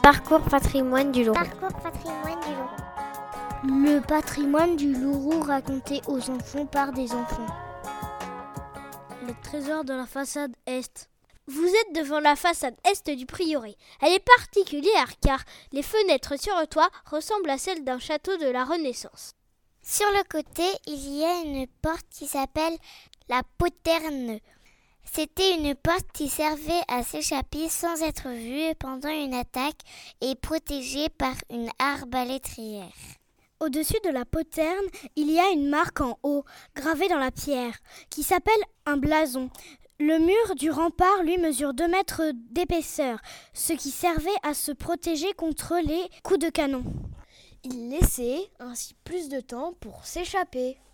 Parcours patrimoine du Louroux. Parcours patrimoine du Louroux. Le patrimoine du Louroux raconté aux enfants par des enfants. Les trésors de la façade est. Vous êtes devant la façade est du prieuré. Elle est particulière car les fenêtres sur le toit ressemblent à celles d'un château de la Renaissance. Sur le côté, il y a une porte qui s'appelle la poterne. C'était une porte qui servait à s'échapper sans être vue pendant une attaque et protégée par une arbalétrière. Au-dessus de la poterne, il y a une marque en haut, gravée dans la pierre, qui s'appelle un blason. Le mur du rempart, lui, mesure 2 mètres d'épaisseur, ce qui servait à se protéger contre les coups de canon. Il laissait ainsi plus de temps pour s'échapper.